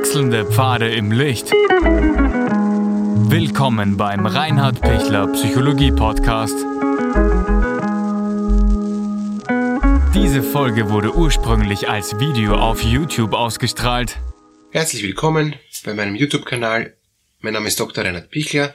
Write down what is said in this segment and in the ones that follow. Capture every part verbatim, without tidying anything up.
Wechselnde Pfade im Licht. Willkommen beim Reinhard Pichler Psychologie Podcast. Diese Folge wurde ursprünglich als Video auf YouTube ausgestrahlt. Herzlich willkommen bei meinem YouTube-Kanal. Mein Name ist Doktor Reinhard Pichler.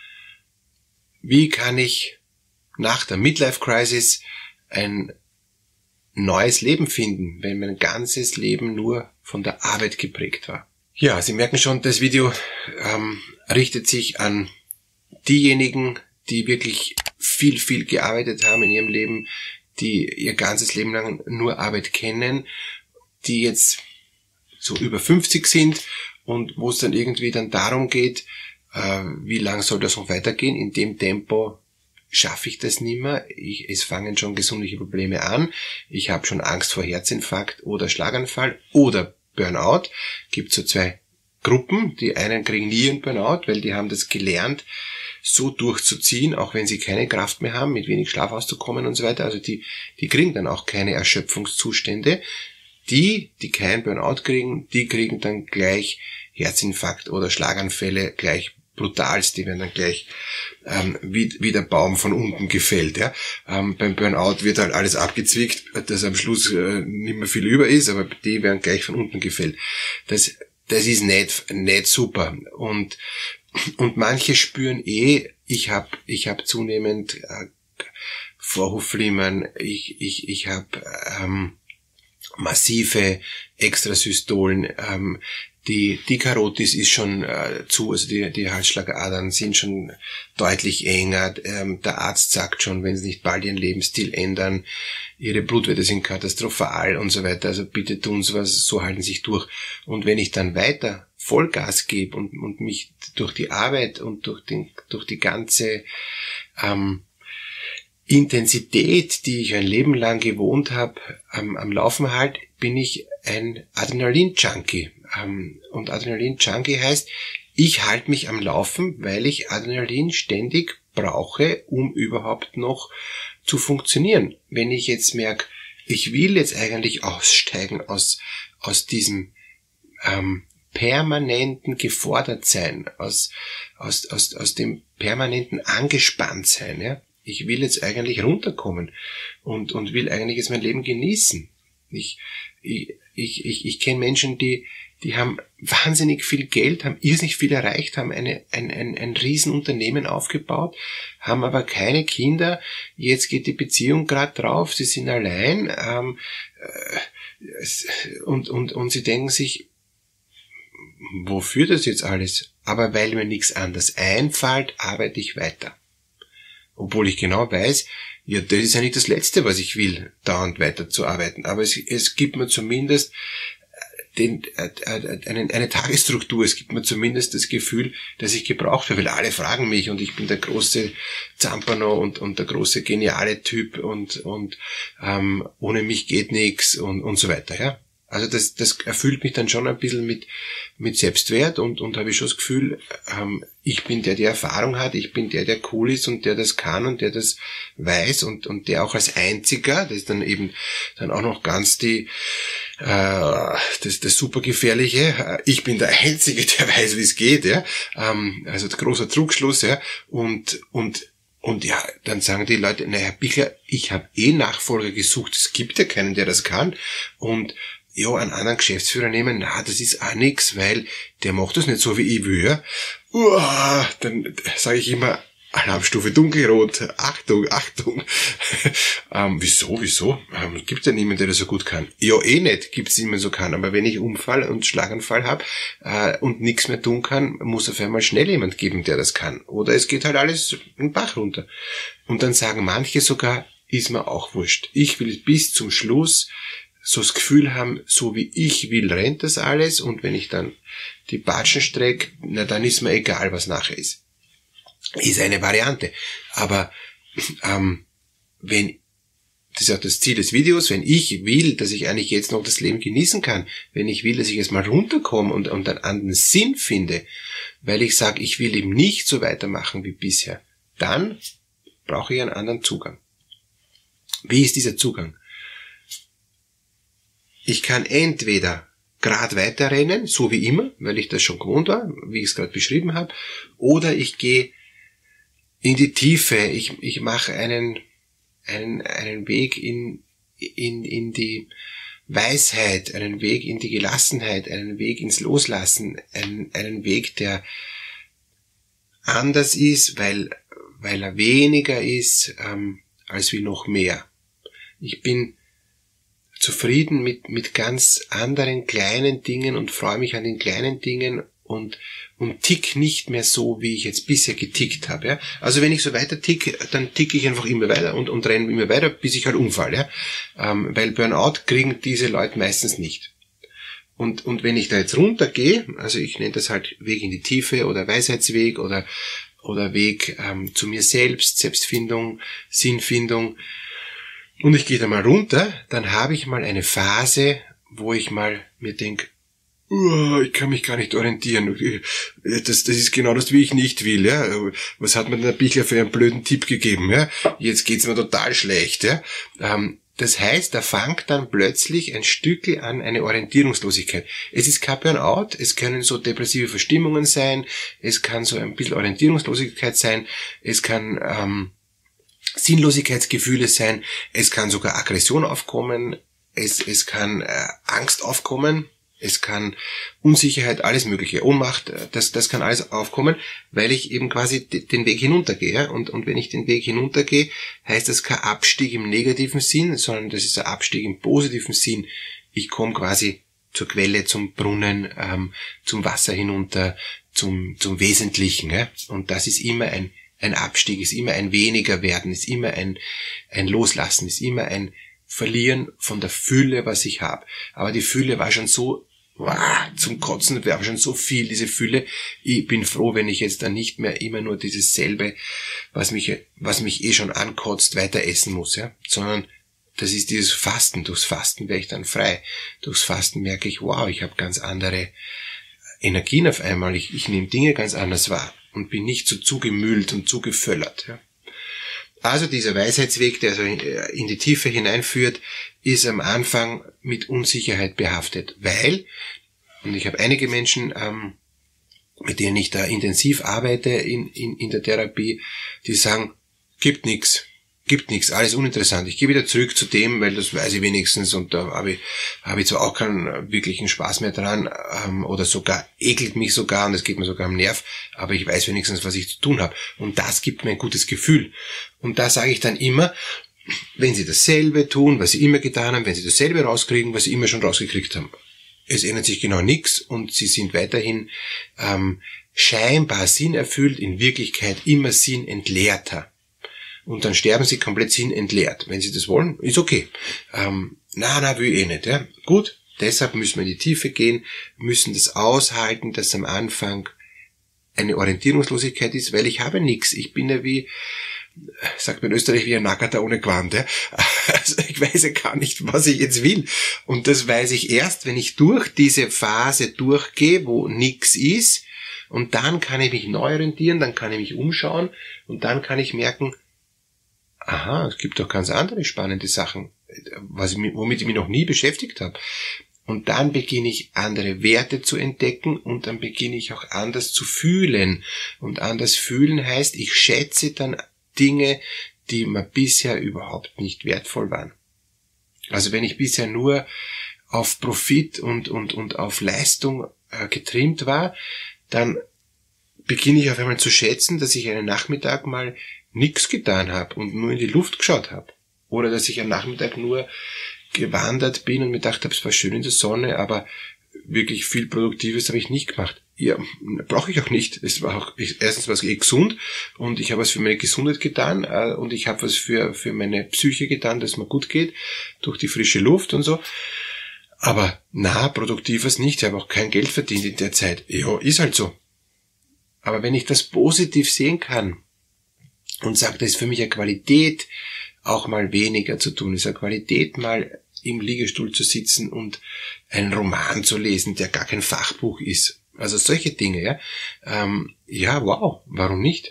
Wie kann ich nach der Midlife-Crisis ein neues Leben finden, wenn mein ganzes Leben nur von der Arbeit geprägt war? Ja, Sie merken schon, das Video ähm, richtet sich an diejenigen, die wirklich viel, viel gearbeitet haben in ihrem Leben, die ihr ganzes Leben lang nur Arbeit kennen, die jetzt so über fünfzig sind und wo es dann irgendwie dann darum geht, äh, wie lang soll das noch weitergehen? In dem Tempo schaffe ich das nicht mehr. Ich, es fangen schon gesundliche Probleme an. Ich habe schon Angst vor Herzinfarkt oder Schlaganfall oder Burnout. Gibt so zwei Gruppen. Die einen kriegen nie einen Burnout, weil die haben das gelernt, so durchzuziehen, auch wenn sie keine Kraft mehr haben, mit wenig Schlaf auszukommen und so weiter. Also die, die kriegen dann auch keine Erschöpfungszustände. Die, die keinen Burnout kriegen, die kriegen dann gleich Herzinfarkt oder Schlaganfälle gleich brutalst, die werden dann gleich ähm, wie, wie der Baum von unten gefällt. Ja? Ähm, beim Burnout wird halt alles abgezwickt, dass am Schluss äh, nicht mehr viel über ist, aber die werden gleich von unten gefällt. Das, das ist nicht, nicht super. Und, und manche spüren eh, ich habe ich hab zunehmend äh, Vorhofflimmern, ich, ich, ich habe ähm, massive Extrasystolen, ähm, die, die Karotis ist schon äh, zu, also die, die Halsschlagadern sind schon deutlich enger, ähm, der Arzt sagt schon, wenn sie nicht bald ihren Lebensstil ändern, ihre Blutwerte sind katastrophal und so weiter, also bitte tun sie was, so halten sie sich durch. Und wenn ich dann weiter Vollgas gebe und, und mich durch die Arbeit und durch den, durch die ganze ähm, Intensität, die ich ein Leben lang gewohnt habe, am, am Laufen halt, bin ich ein Adrenalin-Junkie. Ähm, und Adrenalin-Junkie heißt, ich halte mich am Laufen, weil ich Adrenalin ständig brauche, um überhaupt noch zu funktionieren. Wenn ich jetzt merke, ich will jetzt eigentlich aussteigen aus, aus diesem ähm, permanenten Gefordertsein, aus, aus, aus, aus dem permanenten Angespanntsein, ja. Ich will jetzt eigentlich runterkommen und, und will eigentlich jetzt mein Leben genießen. Ich, ich, ich, ich, ich kenne Menschen, die, die haben wahnsinnig viel Geld, haben irrsinnig viel erreicht, haben eine, ein, ein, ein Riesenunternehmen aufgebaut, haben aber keine Kinder. Jetzt geht die Beziehung gerade drauf, sie sind allein, ähm, und, und, und sie denken sich, wofür das jetzt alles? Aber weil mir nichts anderes einfällt, arbeite ich weiter. Obwohl ich genau weiß, ja, das ist ja nicht das Letzte, was ich will, dauernd weiterzuarbeiten. Aber es, es gibt mir zumindest den, äh, eine, eine Tagesstruktur. Es gibt mir zumindest das Gefühl, dass ich gebraucht werde, weil alle fragen mich und ich bin der große Zampano und, und der große geniale Typ und, und ähm, ohne mich geht nichts und, und so weiter, ja. Also das, das erfüllt mich dann schon ein bisschen mit, mit Selbstwert und, und habe ich schon das Gefühl, ähm, ich bin der, der Erfahrung hat, ich bin der, der cool ist und der das kann und der das weiß und, und der auch als Einziger, das ist dann eben dann auch noch ganz die, äh, das, das super gefährliche, ich bin der Einzige, der weiß, wie es geht, ja, ähm, also großer Trugschluss, ja, und, und, Und ja, dann sagen die Leute, na Herr Pichler, ich habe eh Nachfolger gesucht, es gibt ja keinen, der das kann. Und ja, einen anderen Geschäftsführer nehmen, na, das ist auch nix, weil der macht das nicht so, wie ich will. Ja. Uah, dann sage ich immer, Alarmstufe dunkelrot, Achtung, Achtung. ähm, wieso, wieso? Ähm, gibt ja niemanden, der das so gut kann. Ja, eh nicht, gibt's niemanden, so kann. Aber wenn ich Unfall und Schlaganfall habe äh, und nichts mehr tun kann, muss auf einmal schnell jemand geben, der das kann. Oder es geht halt alles in den Bach runter. Und dann sagen manche sogar, ist mir auch wurscht. Ich will bis zum Schluss so das Gefühl haben, so wie ich will, rennt das alles. Und wenn ich dann die Batschen strecke, na dann ist mir egal, was nachher ist. Ist eine Variante. Aber ähm, wenn, das ist auch das Ziel des Videos, wenn ich will, dass ich eigentlich jetzt noch das Leben genießen kann, wenn ich will, dass ich jetzt mal runterkomme und, und einen anderen Sinn finde, weil ich sage, ich will eben nicht so weitermachen wie bisher, dann brauche ich einen anderen Zugang. Wie ist dieser Zugang? Ich kann entweder Grad weiterrennen, so wie immer, weil ich das schon gewohnt war, wie ich es gerade beschrieben habe, oder ich gehe in die Tiefe, ich, ich mache einen, einen, einen Weg in, in, in die Weisheit, einen Weg in die Gelassenheit, einen Weg ins Loslassen, einen, einen Weg, der anders ist, weil, weil er weniger ist, ähm, als wie noch mehr. Ich bin zufrieden mit, mit ganz anderen kleinen Dingen und freue mich an den kleinen Dingen und, und tick nicht mehr so, wie ich jetzt bisher getickt habe. Ja? Also wenn ich so weiter tick, dann ticke ich einfach immer weiter und, und renne immer weiter, bis ich halt umfalle. Ja? Ähm, weil Burnout kriegen diese Leute meistens nicht. Und, und wenn ich da jetzt runtergehe, also ich nenne das halt Weg in die Tiefe oder Weisheitsweg oder, oder Weg ähm, zu mir selbst, Selbstfindung, Sinnfindung, und ich gehe da mal runter, dann habe ich mal eine Phase, wo ich mal mir denke, uh, ich kann mich gar nicht orientieren. Das, das ist genau das, wie ich nicht will. Ja. Was hat mir denn der Bichler für einen blöden Tipp gegeben? Ja. Jetzt geht's mir total schlecht. Ja. Ähm, das heißt, da fängt dann plötzlich ein Stückchen an eine Orientierungslosigkeit. Es ist kein Burnout, es können so depressive Verstimmungen sein, es kann so ein bisschen Orientierungslosigkeit sein, es kann ähm, Sinnlosigkeitsgefühle sein, es kann sogar Aggression aufkommen, es, es kann äh, Angst aufkommen, es kann Unsicherheit, alles mögliche, Ohnmacht, das, das kann alles aufkommen, weil ich eben quasi den Weg hinuntergehe. Und, und wenn ich den Weg hinuntergehe, heißt das kein Abstieg im negativen Sinn, sondern das ist ein Abstieg im positiven Sinn. Ich komme quasi zur Quelle, zum Brunnen, ähm, zum Wasser hinunter, zum, zum Wesentlichen. Ja? Und das ist immer ein Ein Abstieg, ist immer ein weniger werden, ist immer ein, ein Loslassen, ist immer ein Verlieren von der Fülle, was ich habe. Aber die Fülle war schon so, wow, zum Kotzen, war schon so viel, diese Fülle. Ich bin froh, wenn ich jetzt dann nicht mehr immer nur dieses selbe, was mich, was mich eh schon ankotzt, weiter essen muss, ja, sondern das ist dieses Fasten. Durchs Fasten werde ich dann frei. Durchs Fasten merke ich, wow, ich habe ganz andere Energien auf einmal. Ich, ich nehme Dinge ganz anders wahr und bin nicht so zugemüllt und zugevöllert. Ja. Also dieser Weisheitsweg, der so in die Tiefe hineinführt, ist am Anfang mit Unsicherheit behaftet, weil, und ich habe einige Menschen, ähm, mit denen ich da intensiv arbeite in, in, in der Therapie, die sagen, gibt nichts. Gibt nichts, alles uninteressant. Ich gehe wieder zurück zu dem, weil das weiß ich wenigstens und da habe ich, habe ich zwar auch keinen wirklichen Spaß mehr dran ähm, oder sogar ekelt mich sogar und es geht mir sogar am Nerv, aber ich weiß wenigstens, was ich zu tun habe und das gibt mir ein gutes Gefühl. Und da sage ich dann immer, wenn Sie dasselbe tun, was Sie immer getan haben, wenn Sie dasselbe rauskriegen, was Sie immer schon rausgekriegt haben, es ändert sich genau nichts und Sie sind weiterhin ähm, scheinbar sinnerfüllt, in Wirklichkeit immer sinnentleerter. Und dann sterben sie komplett sinnentleert. Wenn sie das wollen, ist okay. Ähm, na, na, will ich eh nicht. Ja? Gut, deshalb müssen wir in die Tiefe gehen, müssen das aushalten, dass am Anfang eine Orientierungslosigkeit ist, weil ich habe nichts. Ich bin ja wie, sagt man in Österreich, wie ein Nackerter ohne Quant. Ja? Also ich weiß ja gar nicht, was ich jetzt will. Und das weiß ich erst, wenn ich durch diese Phase durchgehe, wo nichts ist. Und dann kann ich mich neu orientieren, dann kann ich mich umschauen und dann kann ich merken, aha, es gibt doch ganz andere spannende Sachen, was ich, womit ich mich noch nie beschäftigt habe. Und dann beginne ich andere Werte zu entdecken und dann beginne ich auch anders zu fühlen. Und anders fühlen heißt, ich schätze dann Dinge, die mir bisher überhaupt nicht wertvoll waren. Also wenn ich bisher nur auf Profit und, und, und auf Leistung äh, getrimmt war, dann beginne ich auf einmal zu schätzen, dass ich einen Nachmittag mal nichts getan habe und nur in die Luft geschaut habe. Oder dass ich am Nachmittag nur gewandert bin und mir gedacht habe, es war schön in der Sonne, aber wirklich viel Produktives habe ich nicht gemacht. Ja, brauche ich auch nicht. Es war auch, erstens war es eh gesund und ich habe was für meine Gesundheit getan äh, und ich habe was für, für meine Psyche getan, dass mir gut geht, durch die frische Luft und so. Aber na, Produktives nicht. Ich habe auch kein Geld verdient in der Zeit. Ja, ist halt so. Aber wenn ich das positiv sehen kann, und sagt, das ist für mich eine Qualität, auch mal weniger zu tun. Es ist eine Qualität, mal im Liegestuhl zu sitzen und einen Roman zu lesen, der gar kein Fachbuch ist. Also solche Dinge, ja. Ähm, ja, wow, warum nicht?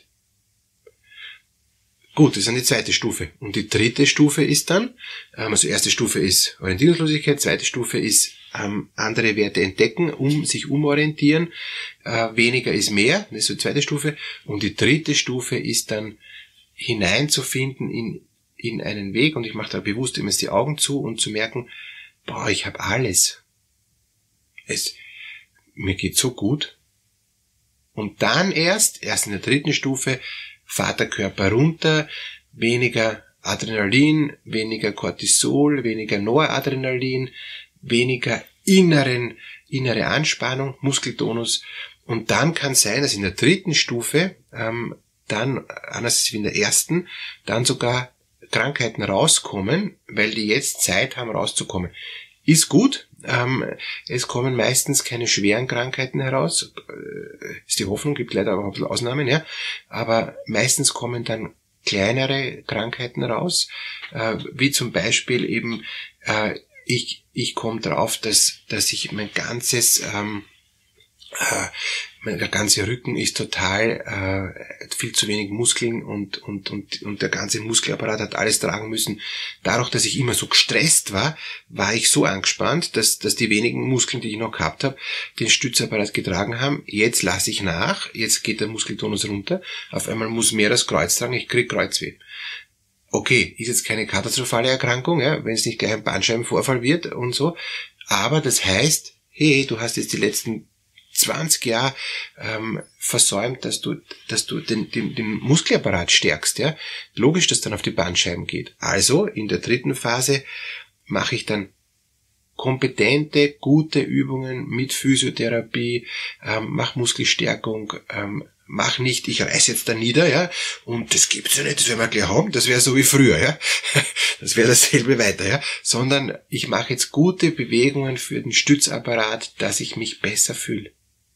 Gut, das ist eine zweite Stufe. Und die dritte Stufe ist dann, ähm, also erste Stufe ist Orientierungslosigkeit, zweite Stufe ist ähm, andere Werte entdecken, um sich umorientieren. Äh, weniger ist mehr, das ist so die zweite Stufe. Und die dritte Stufe ist dann hineinzufinden in, in einen Weg, und ich mache da bewusst immer die Augen zu und zu merken, boah, ich habe alles. Es, mir geht so gut. Und dann erst, erst in der dritten Stufe, fährt der Körper runter, weniger Adrenalin, weniger Cortisol, weniger Noradrenalin, weniger inneren, innere Anspannung, Muskeltonus. Und dann kann es sein, dass in der dritten Stufe, ähm, dann, anders als in der ersten, dann sogar Krankheiten rauskommen, weil die jetzt Zeit haben rauszukommen. Ist gut, ähm, es kommen meistens keine schweren Krankheiten heraus, äh, ist die Hoffnung, gibt leider aber auch Ausnahmen, ja, aber meistens kommen dann kleinere Krankheiten raus, äh, wie zum Beispiel eben, äh, ich ich komme drauf, dass dass ich mein ganzes ähm, äh, mein, der ganze Rücken ist total äh, viel zu wenig Muskeln und und und und der ganze Muskelapparat hat alles tragen müssen. Dadurch, dass ich immer so gestresst war, war ich so angespannt, dass dass die wenigen Muskeln, die ich noch gehabt habe, den Stützapparat getragen haben. Jetzt lasse ich nach, jetzt geht der Muskeltonus runter. Auf einmal muss mehr das Kreuz tragen, ich krieg Kreuzweh. Okay, ist jetzt keine katastrophale Erkrankung, ja, wenn es nicht gleich ein Bandscheibenvorfall wird und so. Aber das heißt, hey, du hast jetzt die letzten zwanzig Jahre ähm, versäumt, dass du, dass du den, den, den Muskelapparat stärkst, ja. Logisch, dass dann auf die Bandscheiben geht. Also in der dritten Phase mache ich dann kompetente, gute Übungen mit Physiotherapie, ähm, mach Muskelstärkung, ähm, mach nicht, ich reiß jetzt da nieder, ja, und das gibt's ja nicht, das werden wir gleich haben, das wäre so wie früher, ja, das wäre dasselbe weiter, ja, sondern ich mache jetzt gute Bewegungen für den Stützapparat, dass ich mich besser fühle.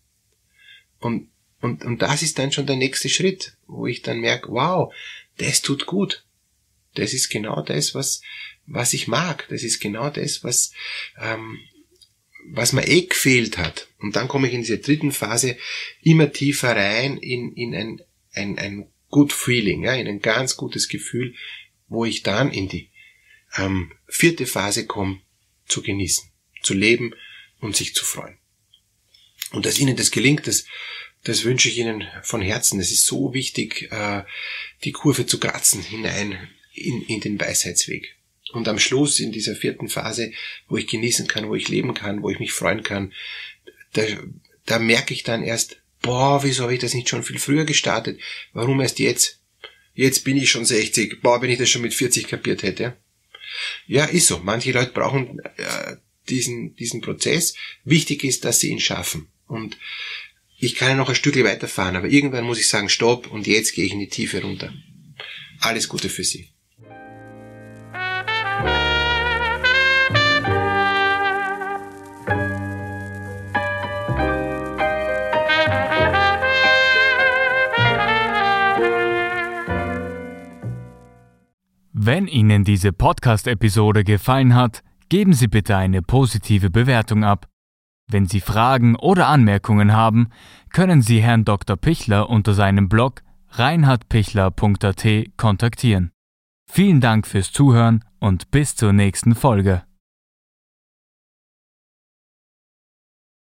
Und, und, und das ist dann schon der nächste Schritt, wo ich dann merke, wow, das tut gut. Das ist genau das, was, was ich mag. Das ist genau das, was, ähm, was mir eh gefehlt hat. Und dann komme ich in diese dritten Phase immer tiefer rein in, in ein, ein, ein good feeling, ja, in ein ganz gutes Gefühl, wo ich dann in die, ähm, vierte Phase komme, zu genießen, zu leben und sich zu freuen. Und dass Ihnen das gelingt, das, das wünsche ich Ihnen von Herzen. Es ist so wichtig, äh, die Kurve zu kratzen hinein in, in den Weisheitsweg. Und am Schluss, in dieser vierten Phase, wo ich genießen kann, wo ich leben kann, wo ich mich freuen kann, da, da merke ich dann erst, boah, wieso habe ich das nicht schon viel früher gestartet? Warum erst jetzt? Jetzt bin ich schon sechzig. Boah, wenn ich das schon mit vierzig kapiert hätte. Ja, ist so. Manche Leute brauchen äh, diesen, diesen Prozess. Wichtig ist, dass sie ihn schaffen. Und ich kann ja noch ein Stückchen weiterfahren, aber irgendwann muss ich sagen, stopp, und jetzt gehe ich in die Tiefe runter. Alles Gute für Sie. Wenn Ihnen diese Podcast-Episode gefallen hat, geben Sie bitte eine positive Bewertung ab. Wenn Sie Fragen oder Anmerkungen haben, können Sie Herrn Doktor Pichler unter seinem Blog reinhard pichler punkt a t kontaktieren. Vielen Dank fürs Zuhören und bis zur nächsten Folge.